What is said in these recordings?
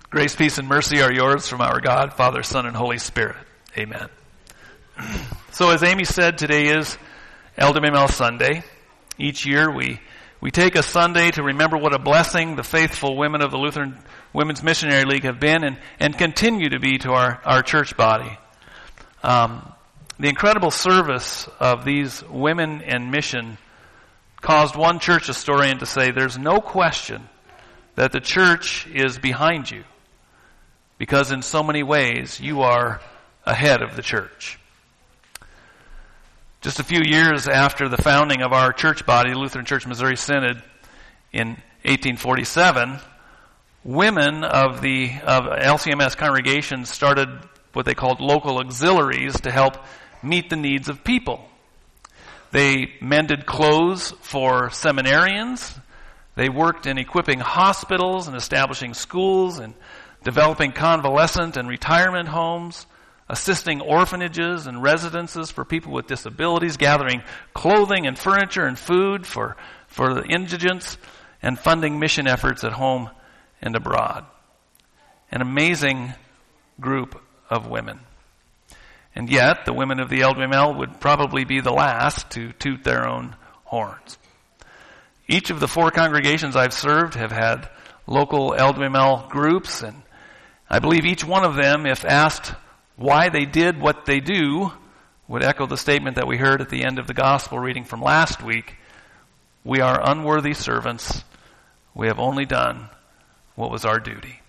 Grace, peace, and mercy are yours from our God, Father, Son, and Holy Spirit. Amen. So as Amy said, today is LWML Sunday. Each year we take a Sunday to remember what a blessing the faithful women of the Lutheran Women's Missionary League have been and continue to be to our church body. The incredible service of these women in mission caused one church historian to say, there's no question that the church is behind you, because in so many ways you are ahead of the church. Just a few years after the founding of our church body, the Lutheran Church Missouri Synod, in 1847, women of LCMS congregations started what they called local auxiliaries to help meet the needs of people. They mended clothes for seminarians. They worked in equipping hospitals and establishing schools and developing convalescent and retirement homes, assisting orphanages and residences for people with disabilities, gathering clothing and furniture and food for the indigents, and funding mission efforts at home and abroad. An amazing group of women. And yet, the women of the LWML would probably be the last to toot their own horns. Each of the 4 congregations I've served have had local LWML groups, and I believe each one of them, if asked why they did what they do, would echo the statement that we heard at the end of the gospel reading from last week. We are unworthy servants. We have only done what was our duty.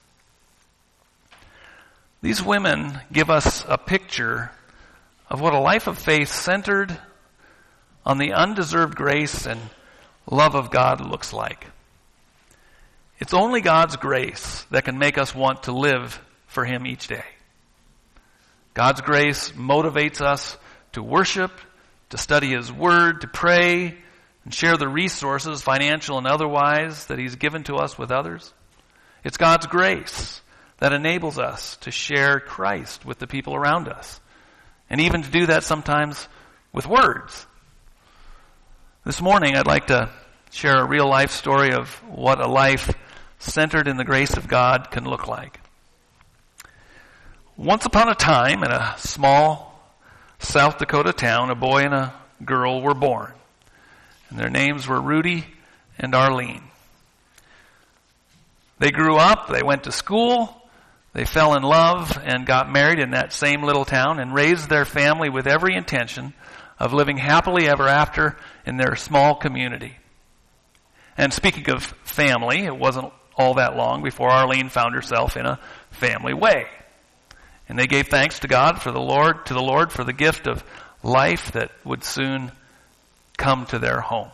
These women give us a picture of what a life of faith centered on the undeserved grace and love of God looks like. It's only God's grace that can make us want to live for Him each day. God's grace motivates us to worship, to study His Word, to pray, and share the resources, financial and otherwise, that He's given to us with others. It's God's grace that enables us to share Christ with the people around us, and even to do that sometimes with words. This morning, I'd like to share a real-life story of what a life centered in the grace of God can look like. Once upon a time, in a small South Dakota town, a boy and a girl were born. And their names were Rudy and Arlene. They grew up, they went to school, they fell in love and got married in that same little town and raised their family with every intention of living happily ever after in their small community. And speaking of family, it wasn't all that long before Arlene found herself in a family way. And they gave thanks to God to the Lord for the gift of life that would soon come to their home.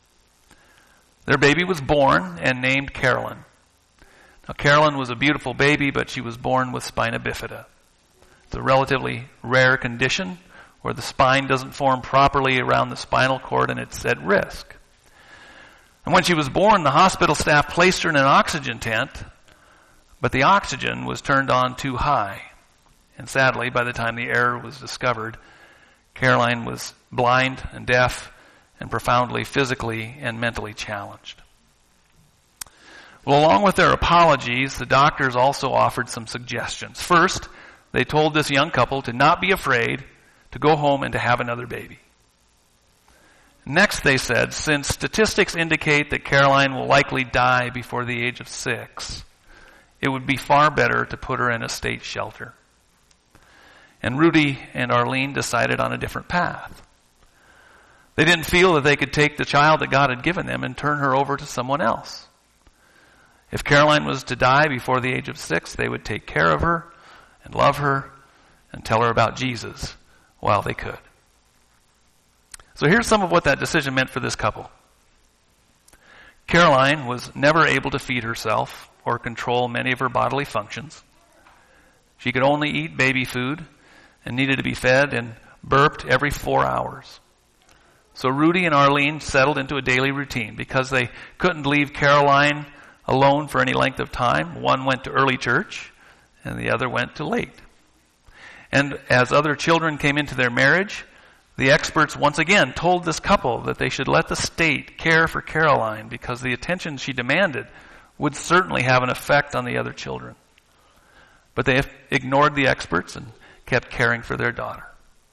Their baby was born and named Carolyn. Now, Carolyn was a beautiful baby, but she was born with spina bifida. It's a relatively rare condition where the spine doesn't form properly around the spinal cord and it's at risk. And when she was born, the hospital staff placed her in an oxygen tent, but the oxygen was turned on too high. And sadly, by the time the error was discovered, Caroline was blind and deaf and profoundly physically and mentally challenged. Well, along with their apologies, the doctors also offered some suggestions. First, they told this young couple to not be afraid, to go home and to have another baby. Next, they said, since statistics indicate that Caroline will likely die before the age of 6, it would be far better to put her in a state shelter. And Rudy and Arlene decided on a different path. They didn't feel that they could take the child that God had given them and turn her over to someone else. If Caroline was to die before the age of 6, they would take care of her and love her and tell her about Jesus while they could. So here's some of what that decision meant for this couple. Caroline was never able to feed herself or control many of her bodily functions. She could only eat baby food and needed to be fed and burped every 4 hours. So Rudy and Arlene settled into a daily routine because they couldn't leave Caroline alone for any length of time. One went to early church and the other went to late. And as other children came into their marriage, the experts once again told this couple that they should let the state care for Caroline because the attention she demanded would certainly have an effect on the other children. But they ignored the experts and kept caring for their daughter.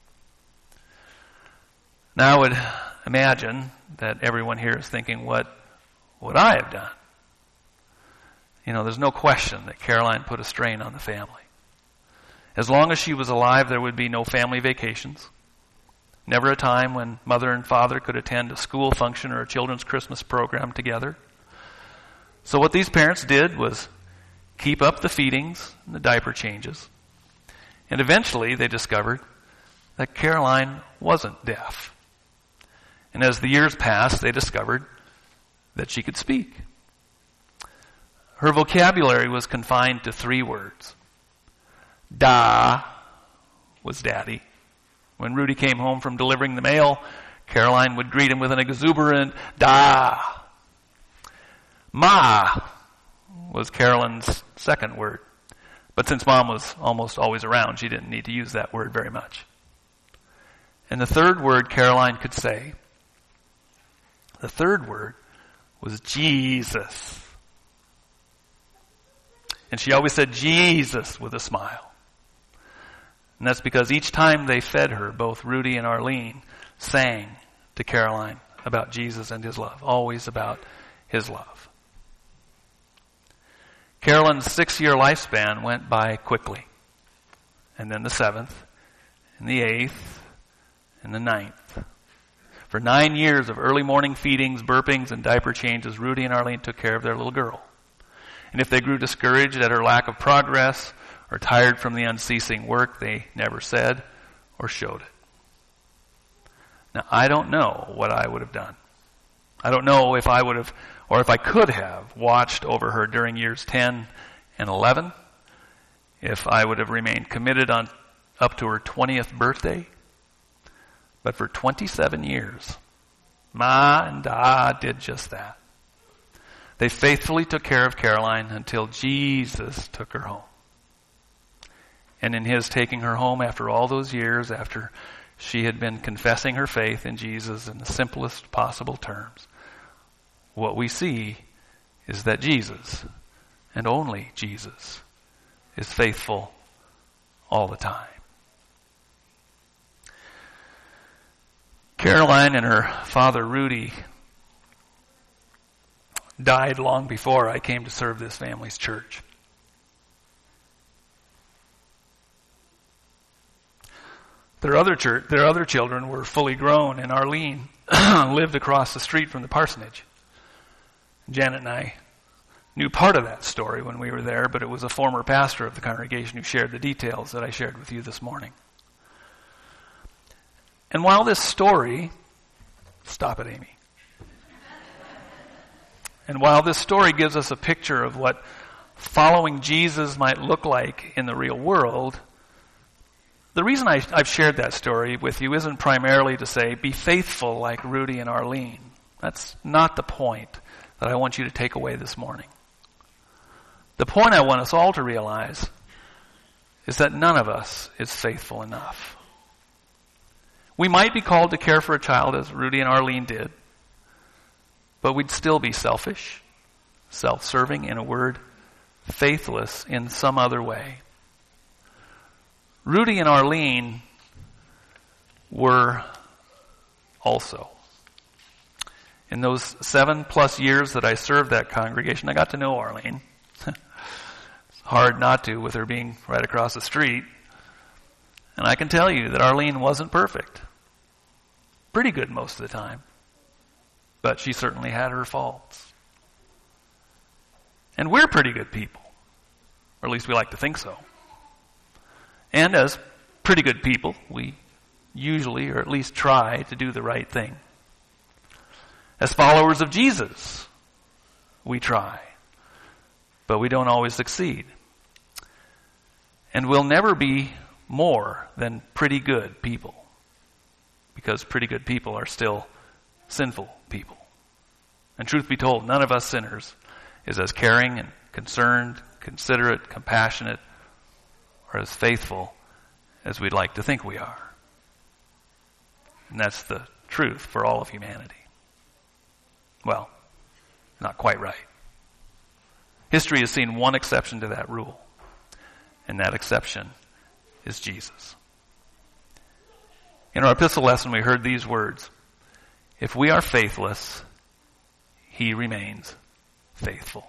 Now I would imagine that everyone here is thinking, what would I have done? There's no question that Caroline put a strain on the family. As long as she was alive, there would be no family vacations. Never a time when mother and father could attend a school function or a children's Christmas program together. So what these parents did was keep up the feedings and the diaper changes. And eventually they discovered that Caroline wasn't deaf. And as the years passed, they discovered that she could speak. Her vocabulary was confined to 3 words. Da was daddy. When Rudy came home from delivering the mail, Caroline would greet him with an exuberant da. Ma was Caroline's second word. But since Mom was almost always around, she didn't need to use that word very much. And the third word Caroline could say, the third word was Jesus. And she always said Jesus with a smile. And that's because each time they fed her, both Rudy and Arlene sang to Caroline about Jesus and his love, always about his love. Caroline's 6-year lifespan went by quickly. And then the 7th, and the 8th, and the 9th. For 9 years of early morning feedings, burpings, and diaper changes, Rudy and Arlene took care of their little girl. And if they grew discouraged at her lack of progress or tired from the unceasing work, they never said or showed it. Now, I don't know what I would have done. I don't know if I would have, or if I could have, watched over her during years 10 and 11, if I would have remained committed on up to her 20th birthday. But for 27 years, Ma and Da did just that. They faithfully took care of Caroline until Jesus took her home. And in his taking her home after all those years, after she had been confessing her faith in Jesus in the simplest possible terms, what we see is that Jesus, and only Jesus, is faithful all the time. Caroline and her father Rudy died long before I came to serve this family's church. Their other children were fully grown, and Arlene lived across the street from the parsonage. Janet and I knew part of that story when we were there, but it was a former pastor of the congregation who shared the details that I shared with you this morning. And while this story, stop it, Amy. And while this story gives us a picture of what following Jesus might look like in the real world, the reason I've shared that story with you isn't primarily to say, be faithful like Rudy and Arlene. That's not the point that I want you to take away this morning. The point I want us all to realize is that none of us is faithful enough. We might be called to care for a child as Rudy and Arlene did, but we'd still be selfish, self-serving, in a word, faithless in some other way. Rudy and Arlene were also. In those 7+ years that I served that congregation, I got to know Arlene. It's hard not to with her being right across the street. And I can tell you that Arlene wasn't perfect. Pretty good most of the time. But she certainly had her faults. And we're pretty good people. Or at least we like to think so. And as pretty good people, we usually, or at least try, to do the right thing. As followers of Jesus, we try. But we don't always succeed. And we'll never be more than pretty good people. Because pretty good people are still sinful people. And truth be told, none of us sinners is as caring and concerned, considerate, compassionate, or as faithful as we'd like to think we are. And that's the truth for all of humanity. Well, not quite right. History has seen one exception to that rule. and that exception is Jesus. In our epistle lesson, we heard these words: if we are faithless, he remains faithful.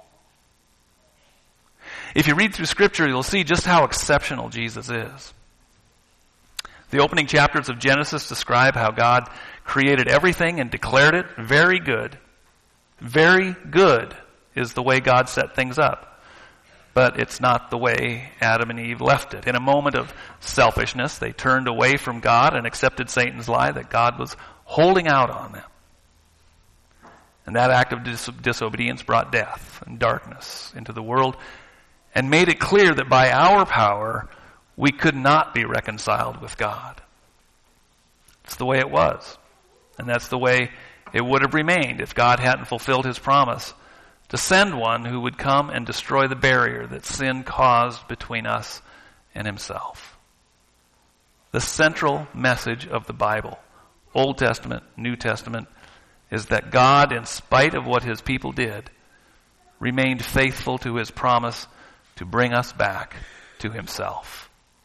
If you read through Scripture, you'll see just how exceptional Jesus is. The opening chapters of Genesis describe how God created everything and declared it very good. Very good is the way God set things up. But it's not the way Adam and Eve left it. In a moment of selfishness, they turned away from God and accepted Satan's lie that God was holding out on them. And that act of disobedience brought death and darkness into the world and made it clear that by our power, we could not be reconciled with God. It's the way it was. And that's the way it would have remained if God hadn't fulfilled his promise to send one who would come and destroy the barrier that sin caused between us and himself. The central message of the Bible, Old Testament, New Testament, is that God, in spite of what his people did, remained faithful to his promise to bring us back to himself.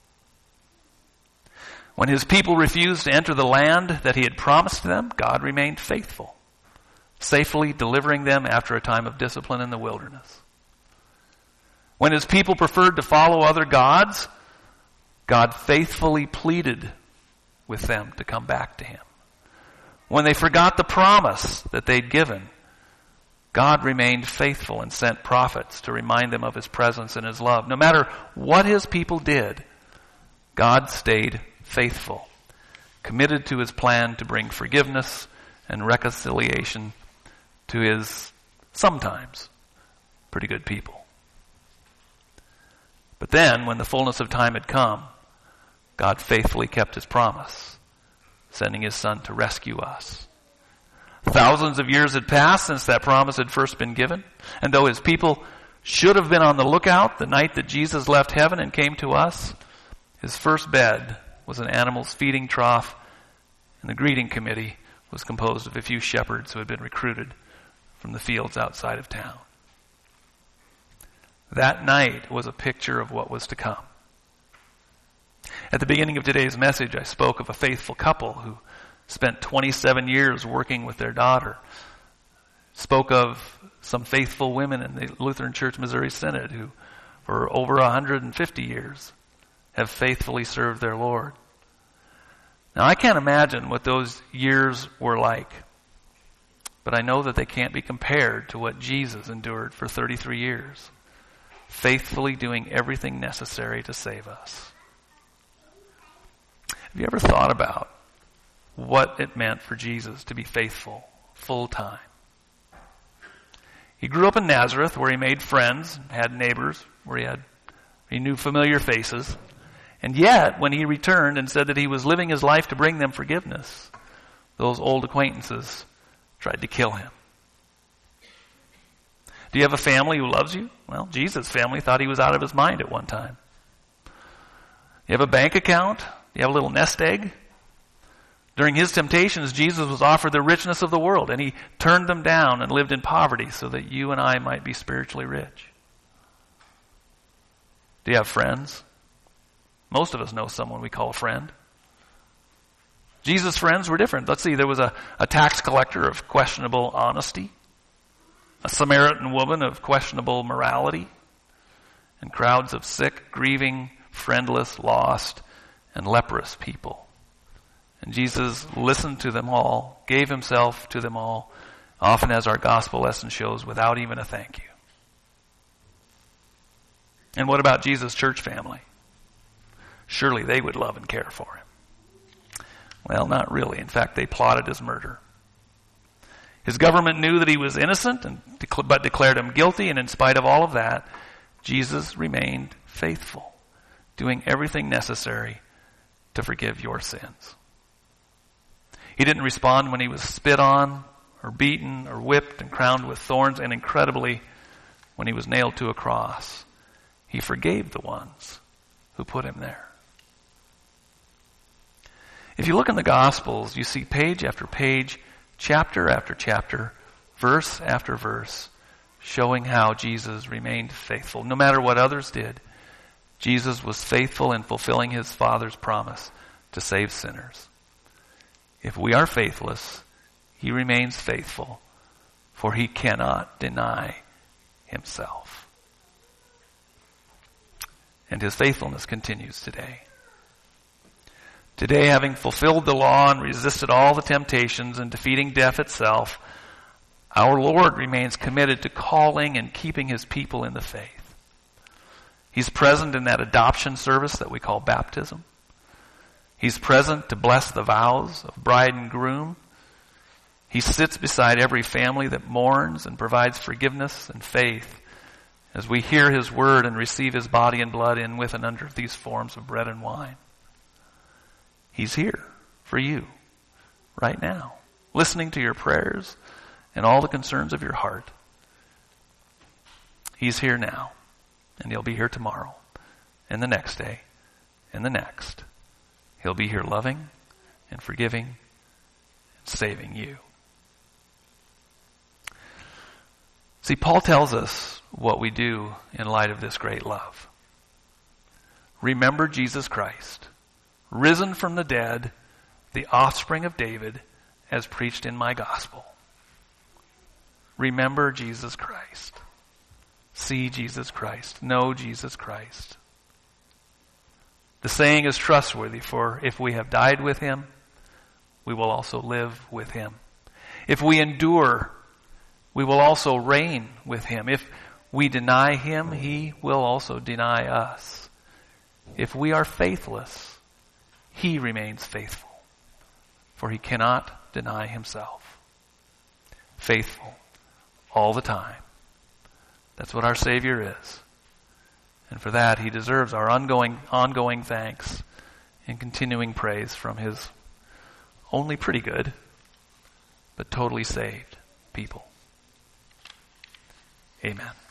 When his people refused to enter the land that he had promised them, God remained faithful, safely delivering them after a time of discipline in the wilderness. When his people preferred to follow other gods, God faithfully pleaded with them to come back to him. When they forgot the promise that they'd given, God remained faithful and sent prophets to remind them of his presence and his love. No matter what his people did, God stayed faithful, committed to his plan to bring forgiveness and reconciliation to his sometimes pretty good people. But then, when the fullness of time had come, God faithfully kept his promise, sending his Son to rescue us. Thousands of years had passed since that promise had first been given, and though his people should have been on the lookout the night that Jesus left heaven and came to us, his first bed was an animal's feeding trough, and the greeting committee was composed of a few shepherds who had been recruited from the fields outside of town. That night was a picture of what was to come. At the beginning of today's message, I spoke of a faithful couple who spent 27 years working with their daughter. Spoke of some faithful women in the Lutheran Church Missouri Synod who, for over 150 years, have faithfully served their Lord. Now, I can't imagine what those years were like, but I know that they can't be compared to what Jesus endured for 33 years, faithfully doing everything necessary to save us. Have you ever thought about what it meant for Jesus to be faithful full time? He grew up in Nazareth, where he made friends, had neighbors, where he knew familiar faces. And yet, when he returned and said that he was living his life to bring them forgiveness, those old acquaintances tried to kill him. Do you have a family who loves you? Well, Jesus' family thought he was out of his mind at one time. You have a bank account? You have a little nest egg? During his temptations, Jesus was offered the richness of the world, and he turned them down and lived in poverty so that you and I might be spiritually rich. Do you have friends? Most of us know someone we call a friend. Jesus' friends were different. Let's see, there was a tax collector of questionable honesty, a Samaritan woman of questionable morality, and crowds of sick, grieving, friendless, lost, and leprous people. And Jesus listened to them all, gave himself to them all, often, as our gospel lesson shows, without even a thank you. And what about Jesus' church family? Surely they would love and care for him. Well, not really. In fact, they plotted his murder. His government knew that he was innocent, but declared him guilty, and in spite of all of that, Jesus remained faithful, doing everything necessary to forgive your sins. He didn't respond when he was spit on, or beaten, or whipped, and crowned with thorns, and incredibly, when he was nailed to a cross. He forgave the ones who put him there. If you look in the Gospels, you see page after page, chapter after chapter, verse after verse, showing how Jesus remained faithful. No matter what others did, Jesus was faithful in fulfilling his Father's promise to save sinners. If we are faithless, he remains faithful, for he cannot deny himself. And his faithfulness continues today. Today, having fulfilled the law and resisted all the temptations and defeating death itself, our Lord remains committed to calling and keeping his people in the faith. He's present in that adoption service that we call baptism. He's present to bless the vows of bride and groom. He sits beside every family that mourns and provides forgiveness and faith as we hear his word and receive his body and blood in with and under these forms of bread and wine. He's here for you right now, listening to your prayers and all the concerns of your heart. He's here now, and he'll be here tomorrow, and the next day, and the next. He'll be here loving and forgiving and saving you. See, Paul tells us what we do in light of this great love. Remember Jesus Christ, risen from the dead, the offspring of David, as preached in my gospel. Remember Jesus Christ. See Jesus Christ. Know Jesus Christ. The saying is trustworthy, for if we have died with him, we will also live with him. If we endure, we will also reign with him. If we deny him, he will also deny us. If we are faithless, he remains faithful, for he cannot deny himself. Faithful all the time. That's what our Savior is. And for that, he deserves our ongoing thanks and continuing praise from his only pretty good, but totally saved people. Amen.